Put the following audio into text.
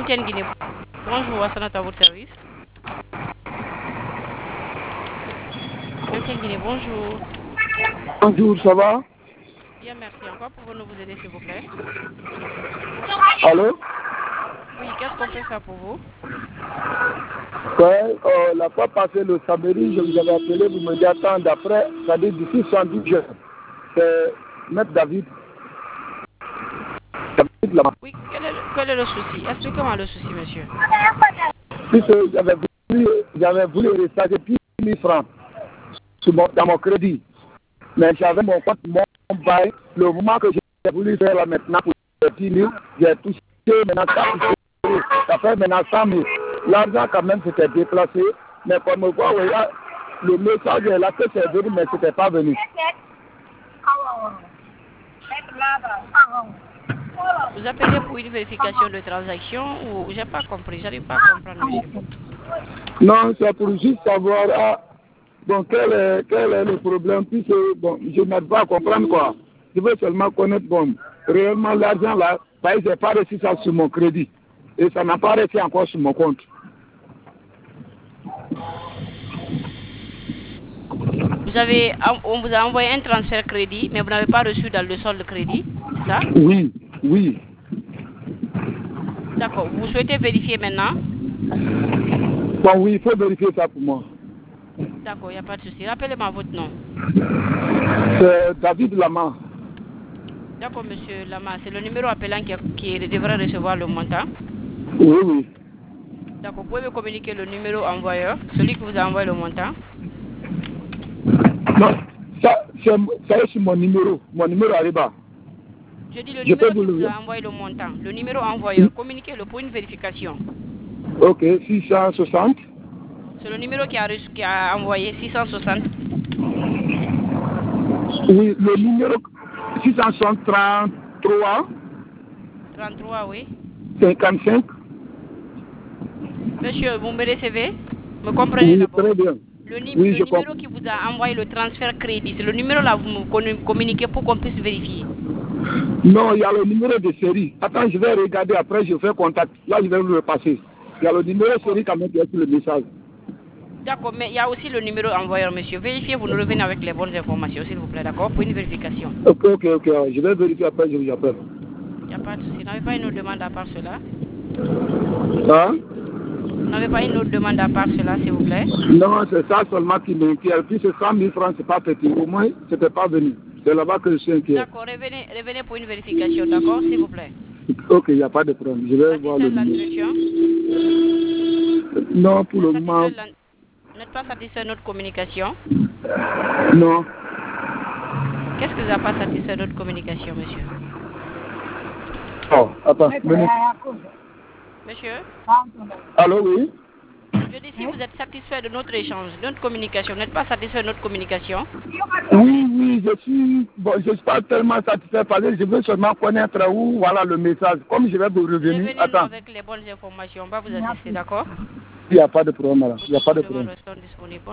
MTN Guinée. Bonjour, Assanat à votre service. MTN Guinée, bonjour. Bonjour, ça va? Bien, merci. Encore pouvons-nous vous aider, s'il vous plaît? Allô? Oui, qu'est-ce qu'on peut faire pour vous? Ouais, la fois passée, le samedi, je vous avais appelé, vous me dites attendre après, ça dit d'ici 110 jours. C'est Maître David. David là. Oui, quel est le souci? Expliquez-moi le souci, monsieur. Puisque j'avais voulu recharger plus de 1000 francs dans mon crédit. Mais j'avais mon compte, mon bail. Le moment que j'ai voulu faire là maintenant pour 10 000, j'ai touché maintenant 4 000. Ça fait maintenant 100 000. L'argent quand même s'était déplacé. Mais comme on voit, le message est là que c'est venu, mais ce n'était pas venu. Vous appelez pour une vérification de transaction ou j'ai pas compris, j'arrive pas à comprendre, monsieur. Non, c'est pour juste savoir bon, quel est le problème, puisque bon, je n'arrive pas à comprendre quoi. Je veux seulement connaître bon, réellement l'argent là, parce que je n'ai pas reçu ça sur mon crédit. Et ça n'a pas resté encore sur mon compte. On vous a envoyé un transfert crédit, mais vous n'avez pas reçu dans le solde de crédit, c'est ça? Oui, oui. D'accord, vous souhaitez vérifier maintenant? Bon, oui, il faut vérifier ça pour moi. D'accord, il n'y a pas de souci. Rappelez-moi votre nom. C'est David Lama. D'accord, monsieur Lama, c'est le numéro appelant qui devrait recevoir le montant? Oui, oui. D'accord, vous pouvez me communiquer le numéro envoyeur, celui qui vous a envoyé le montant? Non, ça c'est sur mon numéro Ariba. Je dis le numéro qui vous a envoyé le montant, le numéro envoyeur, communiquez-le pour une vérification. Ok, 660. C'est le numéro qui a envoyé 660. Oui, le numéro 633. 33, oui. 55. Monsieur, vous me recevez? Me comprenez Oui, d'abord? très bien. Le numéro qui vous a envoyé le transfert crédit, c'est le numéro là vous me communiquez pour qu'on puisse vérifier. Non, il y a le numéro de série. Attends, je vais regarder après, je fais contact. Là, je vais vous le passer. Il y a le numéro de série quand même qui est sur le message. D'accord, mais il y a aussi le numéro envoyeur, monsieur. Vérifiez, vous nous revenez avec les bonnes informations, s'il vous plaît, d'accord? Pour une vérification. Ok. Je vais vérifier après, je vous appelle. Il n'y a pas de souci. Vous n'avez pas une autre demande à part cela? Hein? Vous n'avez pas une autre demande à part cela, s'il vous plaît? Non, c'est ça seulement qui m'inquiète. Puis c'est 100 000 francs, c'est pas petit. Au moins, ce n'était pas venu. C'est là-bas que je suis inquiet. D'accord, revenez pour une vérification, d'accord, s'il vous plaît? Ok, il n'y a pas de problème. Je vais voir le numéro. Non, pour le moment. Vous n'êtes pas satisfait de notre communication? Non. Qu'est-ce que vous n'avez pas satisfait de notre communication, monsieur? Oh, attends. Monsieur? Allô, oui? Je dis si vous êtes satisfait de notre échange, de notre communication, vous n'êtes pas satisfait de notre communication? Oui, je suis pas tellement satisfait parce que je veux seulement connaître où, voilà le message. Comme je vais vous revenir, attends. Avec les bonnes informations, on va vous assister, d'accord? Il n'y a pas de problème, là. Il n'y a pas de problème.